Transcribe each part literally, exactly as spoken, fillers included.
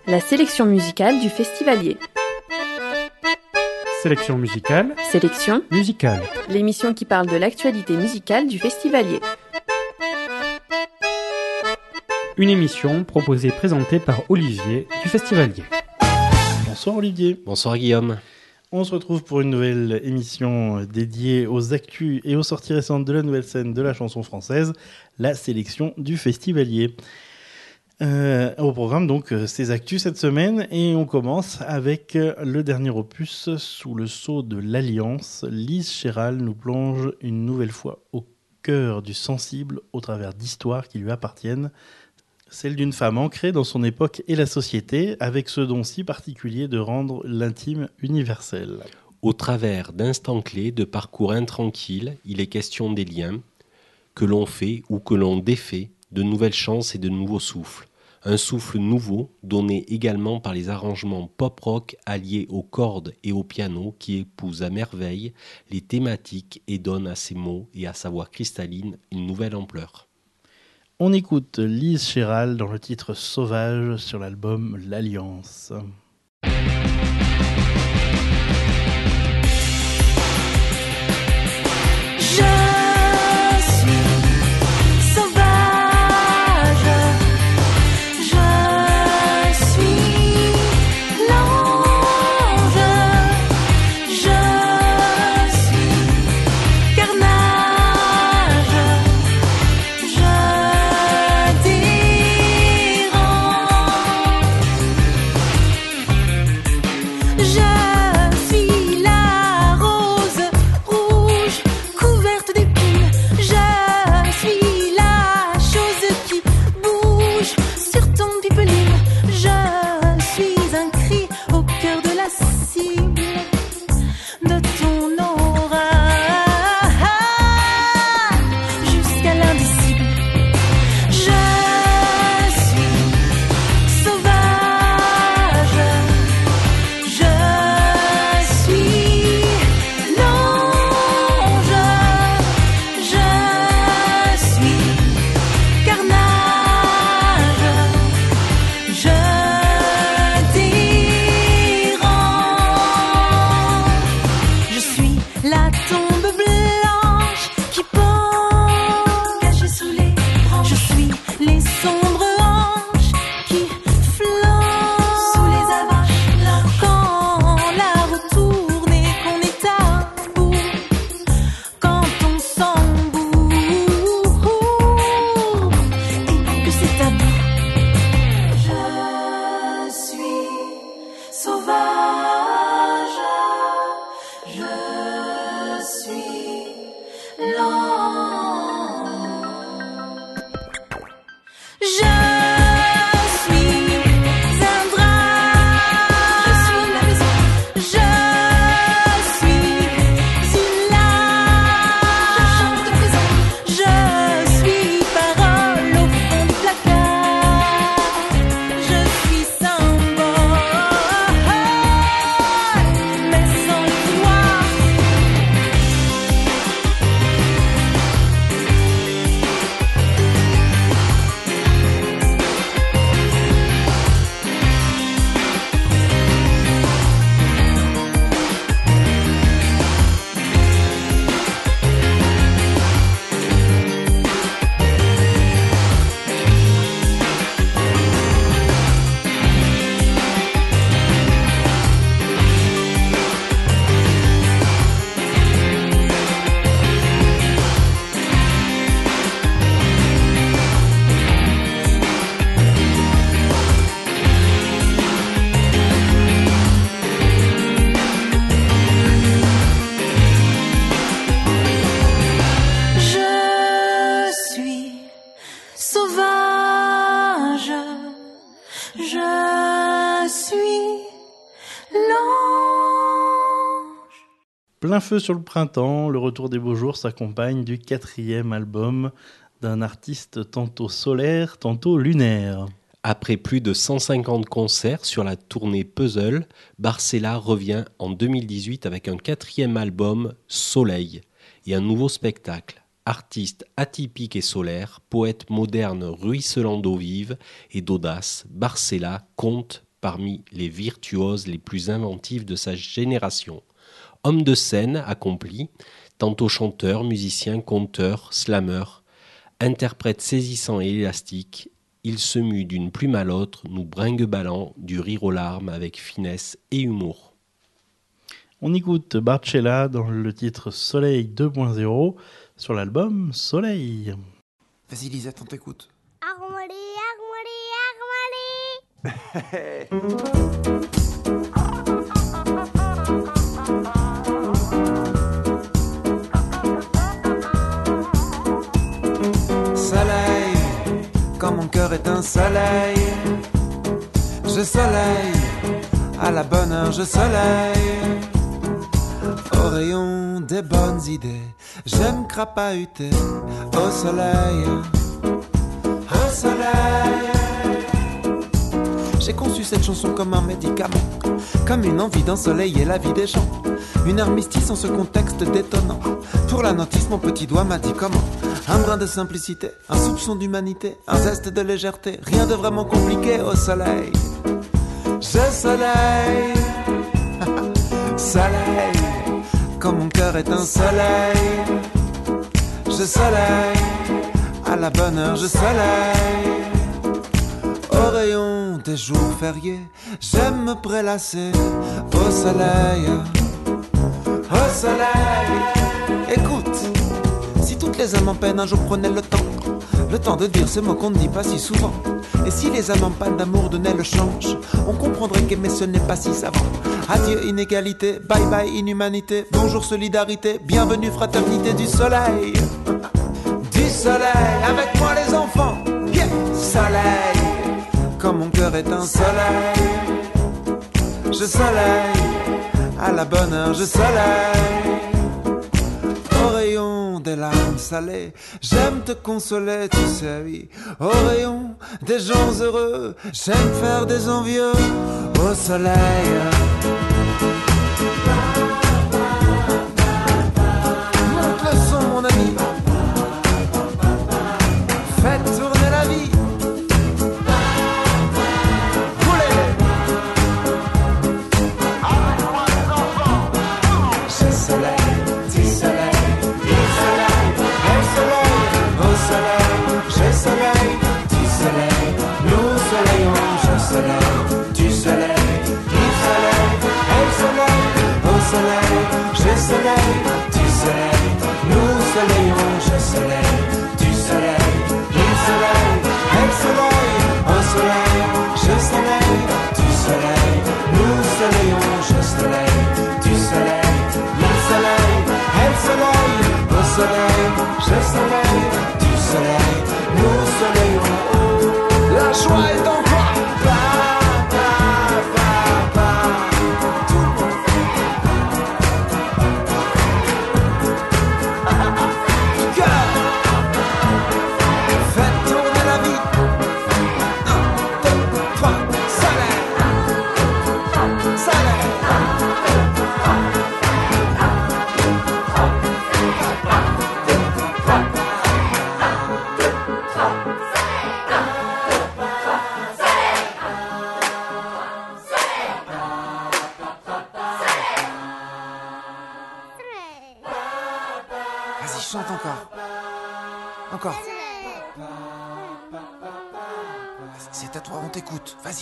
La sélection musicale du Festivalier. Sélection musicale. Sélection musicale. L'émission qui parle de l'actualité musicale du Festivalier. Une émission proposée et présentée par Olivier du Festivalier. Bonsoir Olivier. Bonsoir Guillaume. On se retrouve pour une nouvelle émission dédiée aux actus et aux sorties récentes de la nouvelle scène de la chanson française, la sélection du Festivalier. Euh, au programme donc ces actus cette semaine, et on commence avec le dernier opus sous le sceau de l'Alliance. Lise Chéral nous plonge une nouvelle fois au cœur du sensible au travers d'histoires qui lui appartiennent, celle d'une femme ancrée dans son époque et la société, avec ce don si particulier de rendre l'intime universel. Au travers d'instants clés, de parcours intranquilles, il est question des liens que l'on fait ou que l'on défait, de nouvelles chances et de nouveaux souffles. Un souffle nouveau, donné également par les arrangements pop-rock alliés aux cordes et au piano qui épousent à merveille les thématiques et donnent à ses mots et à sa voix cristalline une nouvelle ampleur. On écoute Lise Chéral dans le titre Sauvage sur l'album L'Alliance. Plein feu sur le printemps, le retour des beaux jours s'accompagne du quatrième album d'un artiste tantôt solaire, tantôt lunaire. Après plus de cent cinquante concerts sur la tournée Puzzle, Barcella revient en deux mille dix-huit avec un quatrième album, Soleil, et un nouveau spectacle. Artiste atypique et solaire, poète moderne ruisselant d'eau vive et d'audace, Barcella compte parmi les virtuoses les plus inventifs de sa génération. Homme de scène accompli, tantôt chanteur, musicien, conteur, slameur, interprète saisissant et élastique, il se mue d'une plume à l'autre, nous bringue-ballant du rire aux larmes avec finesse et humour. On écoute Barcella dans le titre Soleil deux point zéro sur l'album Soleil. Vas-y Lisette, on t'écoute. Armoirie, armoirie, armoirie. Soleil, quand mon cœur est un soleil, je soleil, à la bonne heure je soleil, au rayon des bonnes idées, j'aime crapahuter au soleil, au soleil. J'ai conçu cette chanson comme un médicament, comme une envie d'ensoleiller la vie des gens. Une armistice en ce contexte détonnant. Pour la notice, mon petit doigt m'a dit comment. Un brin de simplicité, un soupçon d'humanité, un zeste de légèreté, rien de vraiment compliqué au soleil. Je soleil, soleil, comme mon cœur est un soleil. Je soleil, à la bonne heure je soleil. Au rayon des jours fériés, j'aime me prélasser au soleil, au soleil. Écoute, si toutes les âmes en peine un jour prenaient le temps, le temps de dire ces mots qu'on ne dit pas si souvent. Et si les âmes en panne d'amour donnaient le change, on comprendrait qu'aimer ce n'est pas si savant. Adieu inégalité, bye bye inhumanité, bonjour solidarité, bienvenue fraternité du soleil. Du soleil, avec moi les enfants, yeah. Soleil, comme mon cœur est un soleil. Je soleil, à la bonne heure je soleil. Au rayon des larmes salées, j'aime te consoler, tu sais, oui. Au rayon des gens heureux, j'aime faire des envieux au soleil. Monte le son, mon ami. Faites tourner la vie. Encore. C'est à toi, on t'écoute. Vas-y.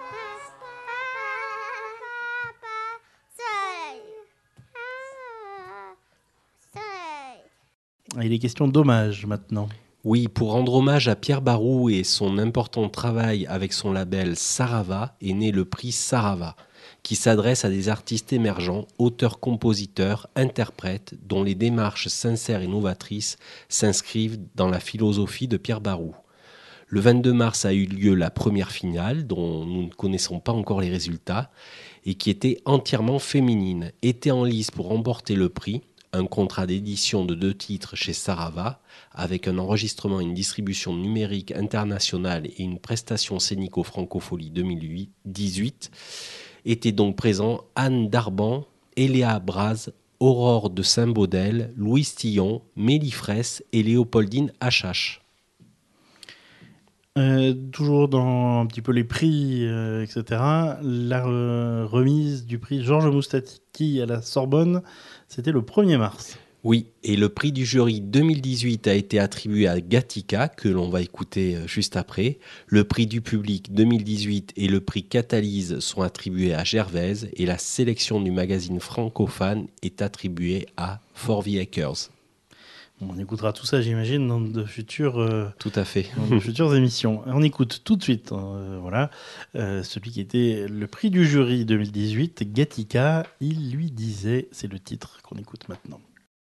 Il est question d'hommage maintenant. Oui, pour rendre hommage à Pierre Barou et son important travail avec son label Sarava est né le prix Sarava, qui s'adresse à des artistes émergents, auteurs, compositeurs, interprètes, dont les démarches sincères et novatrices s'inscrivent dans la philosophie de Pierre Barou. Le vingt-deux mars a eu lieu la première finale, dont nous ne connaissons pas encore les résultats, et qui était entièrement féminine. Était en lice pour remporter le prix un contrat d'édition de deux titres chez Sarava, avec un enregistrement et une distribution numérique internationale et une prestation scénique au Francophonie deux mille dix-huit, étaient donc présents Anne Darban, Eléa Braz, Aurore de Saint-Baudel, Louise Tillon, Mélie Fraisse et Léopoldine Achache. Euh, toujours dans un petit peu les prix, euh, et cetera. La euh, remise du prix Georges Moustaki à la Sorbonne, c'était le premier mars. Oui, et le prix du jury deux mille dix-huit a été attribué à Gatica, que l'on va écouter juste après. Le prix du public deux mille dix-huit et le prix Catalyse sont attribués à Gervaise, et la sélection du magazine Francophone est attribuée à For the Hackers. On écoutera tout ça, j'imagine, dans de futures, euh, tout à fait. dans de futures émissions. On écoute tout de suite, euh, voilà, euh, celui qui était le prix du jury deux mille dix-huit, Gatica. Il lui disait, c'est le titre qu'on écoute maintenant.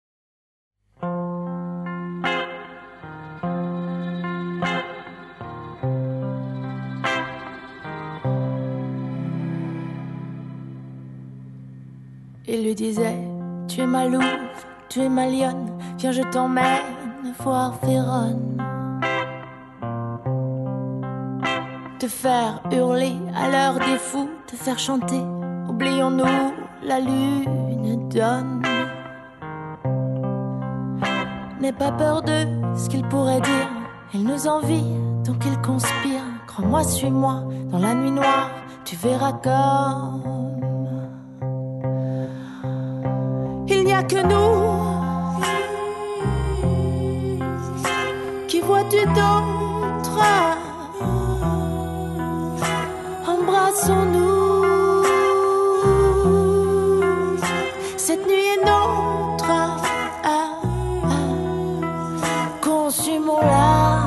Il lui disait, tu es ma louve, tu es ma lionne, viens je t'emmène voir Vérone. Te faire hurler à l'heure des fous, te faire chanter, oublions-nous, la lune donne. N'aie pas peur de ce qu'il pourrait dire, il nous envie, donc il conspire. Crois-moi, suis-moi, dans la nuit noire, tu verras comme il n'y a que nous. Qui vois-tu d'autre? Embrassons-nous. Cette nuit est nôtre. Ah, ah. Consumons-la.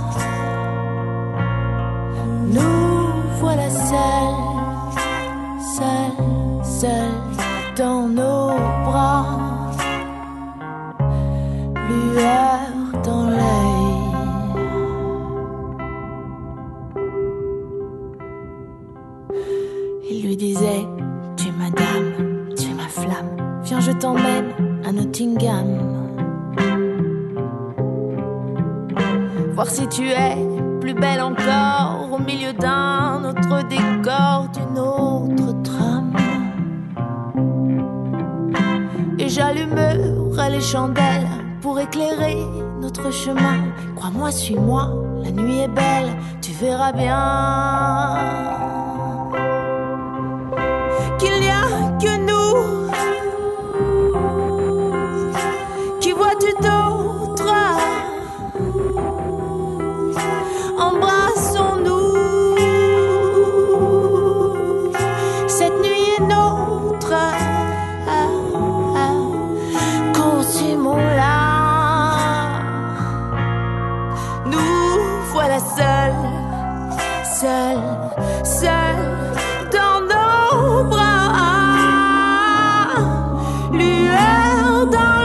Nous voilà seuls, seuls, seuls dans nos bras. Lueur dans l'œil. Il lui disait, tu es ma dame, tu es ma flamme, viens je t'emmène à Nottingham. Voir si tu es plus belle encore au milieu d'un autre décor, d'une autre trame. Et j'allumerai les chandelles pour éclairer notre chemin. Crois-moi, suis-moi, la nuit est belle, tu verras bien qu'il n'y a que nous. Qui vois-tu d'autre? Embrassons-nous. Cette nuit est nôtre. Ah, ah. Consumons-la. Nous voilà seuls, seuls, seuls dans nos bras. Lueur dans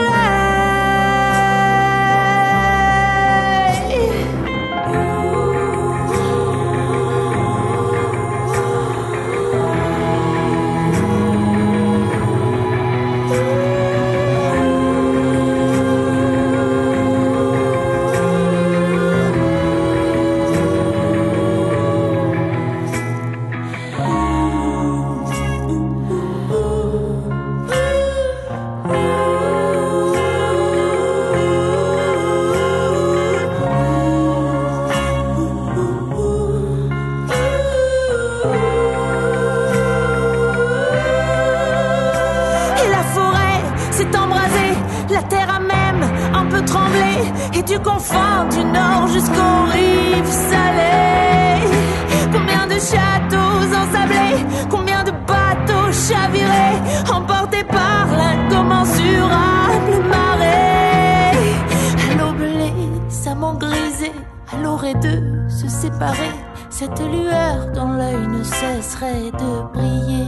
du confin du nord jusqu'aux rives salées. Combien de châteaux ensablés, combien de bateaux chavirés, emportés par l'incommensurable marée. À l'aube les amants grisés, à l'orée de se séparer, cette lueur dans l'œil ne cesserait de briller.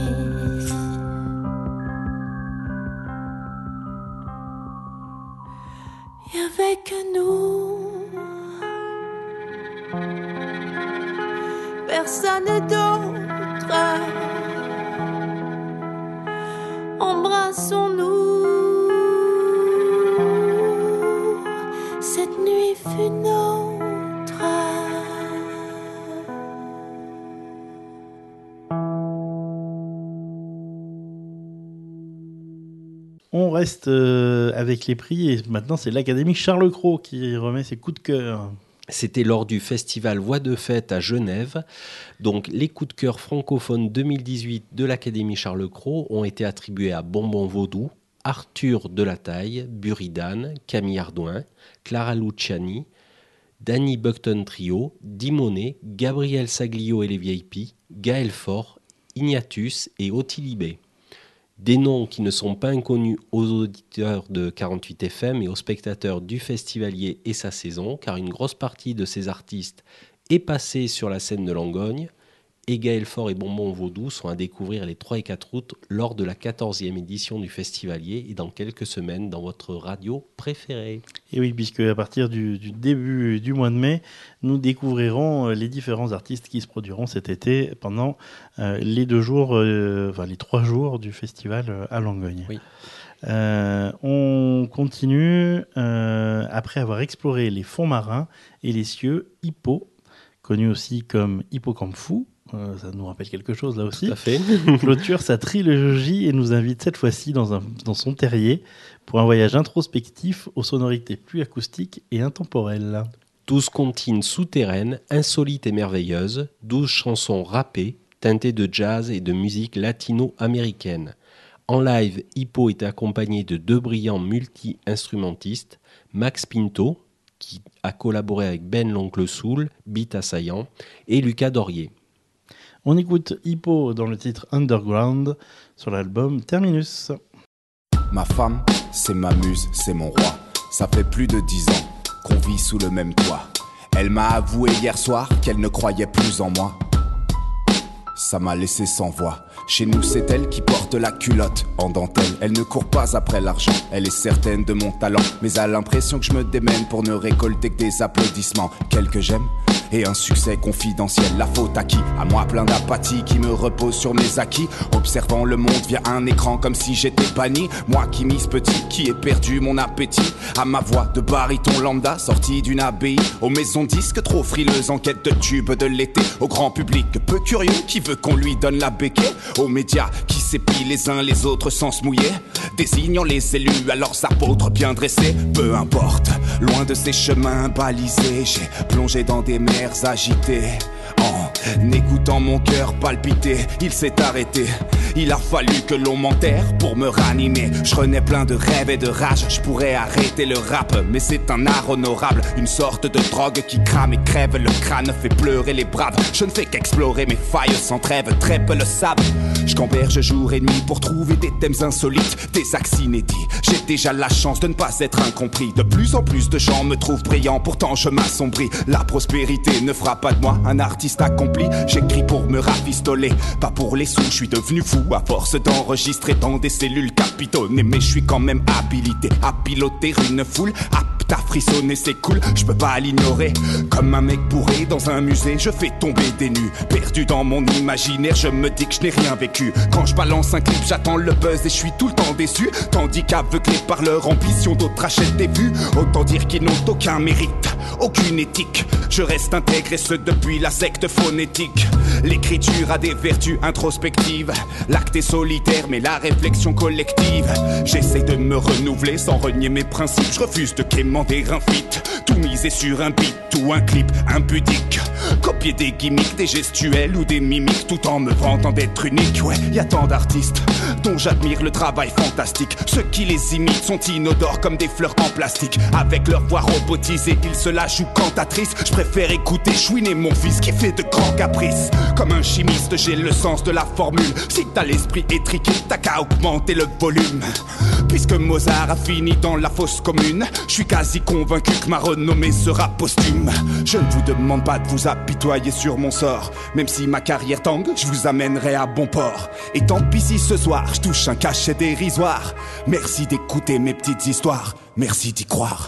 Et avec nous, personne d'autre. Embrassons-nous. Cette nuit fut nôtre. On reste euh, avec les prix et maintenant c'est l'Académie Charles Cros qui remet ses coups de cœur. C'était lors du festival Voix de Fête à Genève. Donc, les coups de cœur francophones deux mille dix-huit de l'Académie Charles Cros ont été attribués à Bonbon Vaudou, Arthur Delataille, Buridan, Camille Ardouin, Clara Luciani, Danny Buckton Trio, Dimonet, Gabriel Saglio et les V I P, Gaël Faure, Ignatius et Otilibé. Des noms qui ne sont pas inconnus aux auditeurs de quarante-huit F M et aux spectateurs du Festivalier et sa saison, car une grosse partie de ces artistes est passée sur la scène de Langogne, et Gaël Faure et Bonbon Vaudou sont à découvrir les trois et quatre août lors de la quatorzième édition du Festivalier et dans quelques semaines dans votre radio préférée. Et oui, puisque à partir du, du début du mois de mai, nous découvrirons les différents artistes qui se produiront cet été pendant euh, les deux jours, euh, enfin les trois jours du festival à Langogne. Oui. Euh, on continue euh, après avoir exploré les fonds marins et les cieux Hippo, connu aussi comme Hippocampe fou. Euh, ça nous rappelle quelque chose là aussi. Tout à fait. Clôture sa trilogie et nous invite cette fois-ci dans, un, dans son terrier pour un voyage introspectif aux sonorités plus acoustiques et intemporelles. douze comptines souterraines, insolites et merveilleuses, douze chansons rappées, teintées de jazz et de musique latino-américaine. En live, Hippo était accompagné de deux brillants multi-instrumentistes, Max Pinto, qui a collaboré avec Ben l'Oncle Soul, beat assaillant, et Lucas Dorier. On écoute Hippo dans le titre Underground sur l'album Terminus. Ma femme, c'est ma muse, c'est mon roi. Ça fait plus de dix ans qu'on vit sous le même toit. Elle m'a avoué hier soir qu'elle ne croyait plus en moi. Ça m'a laissé sans voix. Chez nous, c'est elle qui porte la culotte en dentelle. Elle ne court pas après l'argent, elle est certaine de mon talent, mais a l'impression que je me démène pour ne récolter que des applaudissements. Quelques j'aime et un succès confidentiel. La faute à qui? À moi plein d'apathie qui me repose sur mes acquis, observant le monde via un écran comme si j'étais banni. Moi qui mise petit, qui ai perdu mon appétit à ma voix de baryton lambda sortie d'une abbaye, aux maisons disques trop frileuses en quête de tubes de l'été, au grand public peu curieux qui veut qu'on lui donne la béquille, aux médias qui s'épient les uns les autres sans se mouiller, désignant les élus à leurs apôtres bien dressés. Peu importe, loin de ces chemins balisés, j'ai plongé dans des mers agitées. En écoutant mon cœur palpiter, il s'est arrêté. Il a fallu que l'on m'enterre pour me ranimer. Je renais plein de rêves et de rage. Je pourrais arrêter le rap, mais c'est un art honorable, une sorte de drogue qui crame et crève le crâne, fait pleurer les braves. Je ne fais qu'explorer mes failles sans trêve, très peu le savent. Je camberge jour et nuit pour trouver des thèmes insolites, des axes inédits. J'ai déjà la chance de ne pas être incompris. De plus en plus de gens me trouvent brillant, pourtant je m'assombris. La prospérité ne fera pas de moi un artiste accompli. J'écris pour me rafistoler, pas pour les sous. Je suis devenu fou à force d'enregistrer dans des cellules capitonnées, mais je suis quand même habilité à piloter une foule, apte à frissonner, c'est cool, je peux pas l'ignorer. Comme un mec bourré dans un musée, je fais tomber des nus. Perdu dans mon imaginaire, je me dis que je n'ai rien vécu. Quand je balance un clip, j'attends le buzz et je suis tout le temps déçu. Tandis qu'aveuglés par leur ambition, d'autres achètent des vues. Autant dire qu'ils n'ont aucun mérite, aucune éthique. Je reste intègre et ce depuis la secte phonétique. L'écriture a des vertus introspectives. L'acte est solitaire mais la réflexion collective. J'essaie de me renouveler sans renier mes principes. Je refuse de quémander un feat, tout miser sur un beat ou un clip impudique. Copier des gimmicks, des gestuels ou des mimiques, tout en me vantant d'être unique. Ouais, y a tant d'artistes dont j'admire le travail fantastique. Ceux qui les imitent sont inodores comme des fleurs en plastique. Avec leur voix robotisée, ils se la jouent cantatrice. Je préfère écouter chouiner mon fils qui fait de grands caprices. Comme un chimiste, j'ai le sens de la formule. Si t'as l'esprit étriqué, t'as qu'à augmenter le volume. Puisque Mozart a fini dans la fosse commune, je suis quasi convaincu que ma renommée sera posthume. Je ne vous demande pas de vous apitoyer sur mon sort. Même si ma carrière tangue, je vous amènerai à bon port. Et tant pis si ce soir, je touche un cachet dérisoire. Merci d'écouter mes petites histoires, merci d'y croire.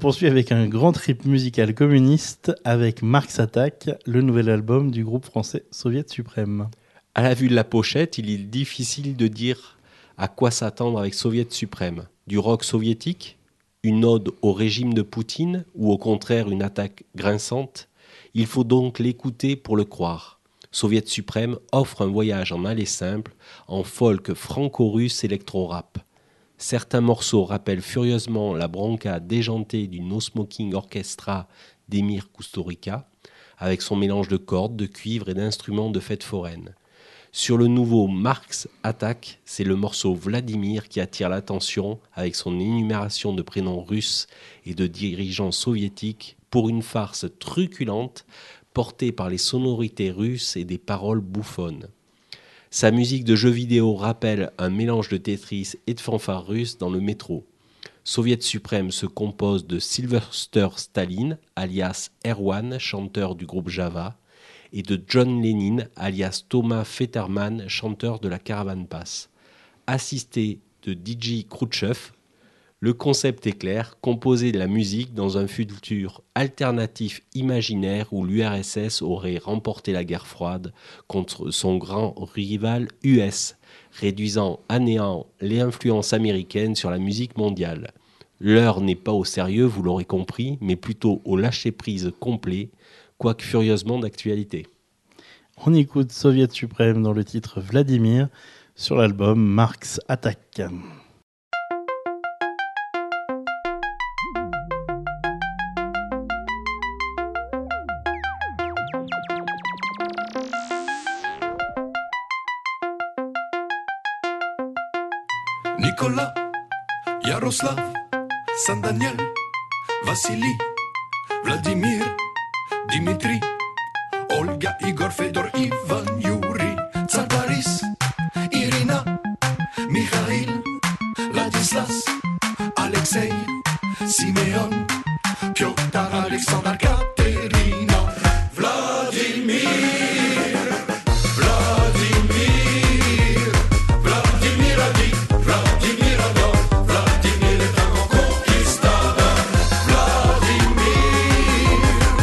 poursuit avec un grand trip musical communiste avec Marx Attack, le nouvel album du groupe français Soviet Suprême. À la vue de la pochette, il est difficile de dire à quoi s'attendre avec Soviet Suprême. Du rock soviétique ? Une ode au régime de Poutine ou au contraire une attaque grinçante ? Il faut donc l'écouter pour le croire. Soviet Suprême offre un voyage en aller simple, en folk franco-russe électro-rap. Certains morceaux rappellent furieusement la bronca déjantée du No Smoking Orchestra d'Emir Kusturica, avec son mélange de cordes, de cuivre et d'instruments de fête foraine. Sur le nouveau Marx Attack, c'est le morceau Vladimir qui attire l'attention avec son énumération de prénoms russes et de dirigeants soviétiques pour une farce truculente portée par les sonorités russes et des paroles bouffonnes. Sa musique de jeux vidéo rappelle un mélange de Tetris et de fanfares russes dans le métro. Soviet Suprême se compose de Sylvester Stalin, alias Erwan, chanteur du groupe Java, et de John Lennon, alias Thomas Fetterman, chanteur de la Caravan Pass. Assisté de D J Khrouchtchev, le concept est clair, composer de la musique dans un futur alternatif imaginaire où l'U R S S aurait remporté la guerre froide contre son grand rival U S, réduisant à néant les influences américaines sur la musique mondiale. L'heure n'est pas au sérieux, vous l'aurez compris, mais plutôt au lâcher-prise complet, quoique furieusement d'actualité. On écoute Soviet Suprême dans le titre Vladimir sur l'album Marx Attack. Nicolas, Yaroslav, Saint Daniel, Vassili, Vladimir, Dimitri, Olga, Igor, Fedor, Ivan, Yuri, Tsar Boris, Irina, Mikhail, Ladislas, Alexei, Simeon, Piotr, Alexandre, Katerina, Vladimir, Vladimir, Vladimir a dit, Vladimir adore, Vladimir est un grand conquistador, Vladimir,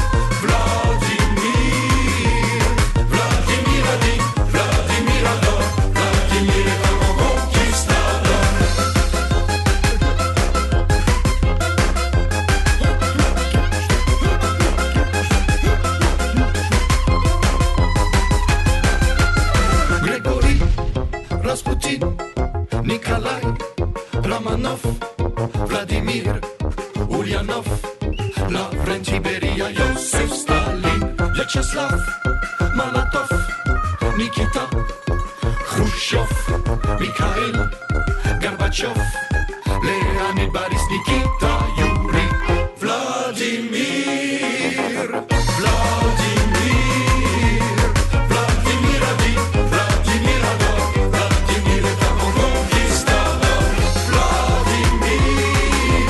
Vladimir, Vladimir a dit, Vladimir adore, Vladimir est un grand conquistador. Grégory, Rasputin, Nikolai, Romanov, Vladimir, Ulyanov, Lavrenti Beria, Yosef Stalin, Vyacheslav, Malatov, Nikita, Khrushchev, Mikhail, Gorbachev, Leonid, Boris, Nikita, Yuri, Vladimir, Vladimir, Vladimir a dit, Vladimir adore, Vladimir est un grand conquistador, Vladimir,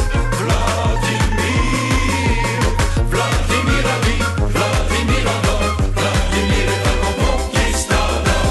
Vladimir, Vladimir a dit, Vladimir adore, Vladimir est un grand conquistador.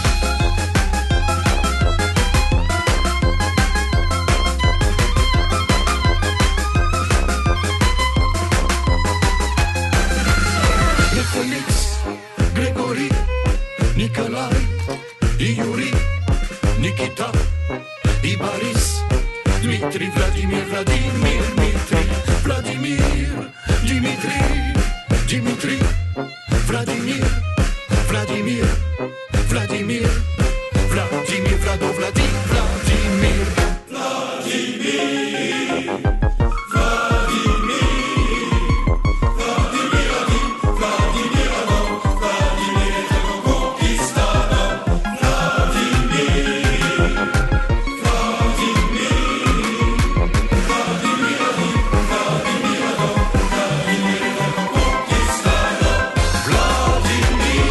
Le Félix, Grégory, Nikolai, Yuri, Nikita, Boris, Dmitri, Vladimir, Vladimir, Dmitri, Vladimir, Dimitri, Dimitri, Vladimir, Vladimir, Vladimir, Vladimir, Vlado, Vladi, Vladimir, Vladimir, Vladimir, Vladimir a dit, Vladimir adore, Vladimir est un grand conquistador, Vladimir, Vladimir, Vladimir a dit, Vladimir adore, Vladimir est un grand conquistador, Vladimir,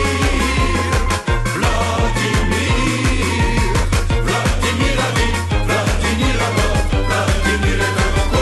Vladimir, Vladimir a dit, Vladimir adore, Vladimir est un grand conquistador.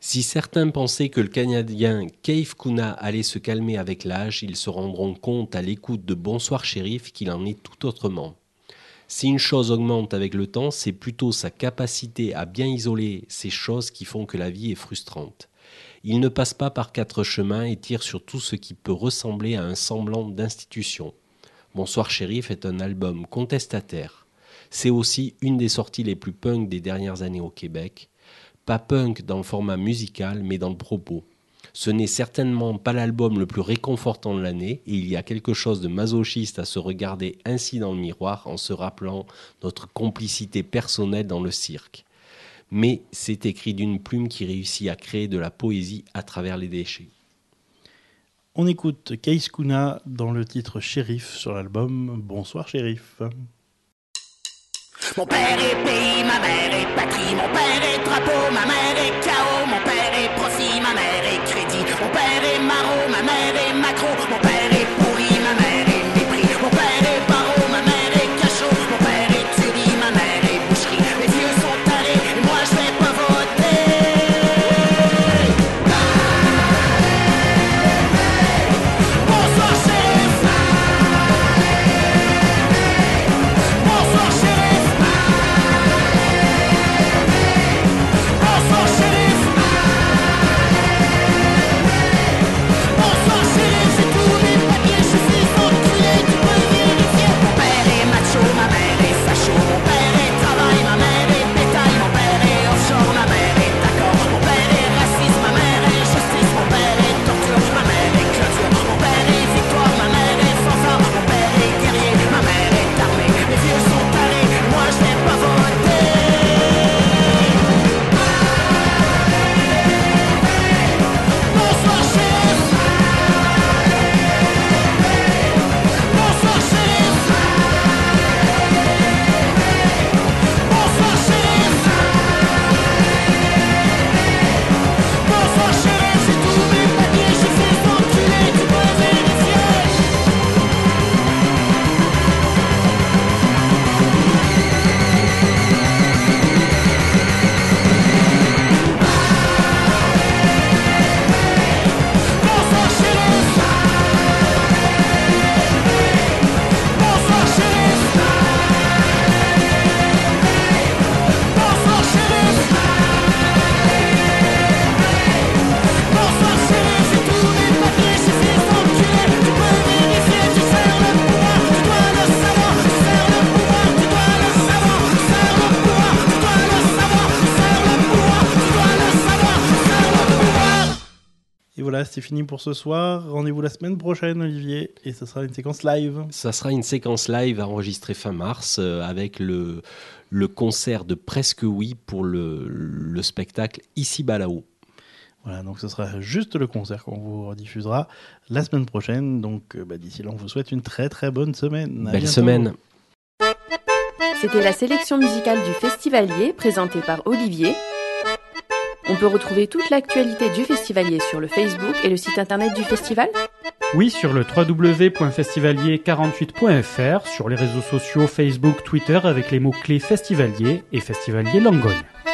Si certains pensaient que le Canadien Cave Kuna allait se calmer avec l'âge, ils se rendront compte à l'écoute de Bonsoir Shérif qu'il en est tout autrement. Si une chose augmente avec le temps, c'est plutôt sa capacité à bien isoler ces choses qui font que la vie est frustrante. Il ne passe pas par quatre chemins et tire sur tout ce qui peut ressembler à un semblant d'institution. Bonsoir Shérif est un album contestataire. C'est aussi une des sorties les plus punk des dernières années au Québec. Pas punk dans le format musical, mais dans le propos. Ce n'est certainement pas l'album le plus réconfortant de l'année, et il y a quelque chose de masochiste à se regarder ainsi dans le miroir en se rappelant notre complicité personnelle dans le cirque. Mais c'est écrit d'une plume qui réussit à créer de la poésie à travers les déchets. On écoute Cave Kuna dans le titre Shérif sur l'album Bonsoir Shérif. Mon père est pays, ma mère est patrie. Mon père est drapeau, ma mère est chaos. Mon père est profit, ma mère est crédit. Mon père est maraud, ma mère est macro. Mon père est pourri, ma mère est mépris. Mon père est barreau, ma mère est cachot. Mon père est tuerie, ma mère est boucherie. Les vieux sont tarés et moi je vais pas voter. Bonsoir Shérif. Bonsoir Shérif. Bonsoir Shérif. Bonsoir Shérif. J'ai tous mes papiers, je suis enculé, tu peux vérifier. Mon père est macho, ma mère est facho. Mon père est travail, ma mère est bétail. Mon père est offshore, ma mère est d'accord. Mon père est raciste, ma mère est justice. Mon père est torture, ma mère est clôture. Mon père est victoire, ma mère est fanfare. Mon père est guerrier, ma mère est armée. Les vieux sont tarés, moi je vais pas voter. Bonsoir Shérif. Bonsoir Shérif. Bonsoir Shérif. Bonsoir Shérif. J'ai tous mes papiers, je suis enculé, tu peux vérifier. Bonsoir Shérif. Bonsoir Shérif. Bonsoir Shérif. Bonsoir Shérif. J'ai tous mes papiers, je suis enculé, tu peux vérifier. Tu sers le pouvoir, tu dois le savoir. Tu sers le pouvoir, tu dois le savoir. Tu sers le pouvoir, tu dois le savoir. Tu sers le pouvoir, tu dois le savoir. Tu sers le pouvoir. Et voilà, c'est fini pour ce soir. Rendez-vous la semaine prochaine, Olivier, et ce sera une séquence live. Ça sera une séquence live enregistrée fin mars euh, avec le, le concert de Presque Oui pour le, le spectacle Ici Balao. Voilà, donc ce sera juste le concert qu'on vous rediffusera la semaine prochaine. Donc euh, bah, d'ici là, on vous souhaite une très très bonne semaine. À Belle bientôt. semaine. C'était la sélection musicale du Festivalier présentée par Olivier. On peut retrouver toute l'actualité du Festivalier sur le Facebook et le site internet du festival. Oui, sur le w w w point festivalier quarante-huit point f r, sur les réseaux sociaux Facebook, Twitter avec les mots-clés Festivalier et Festivalier Langogne.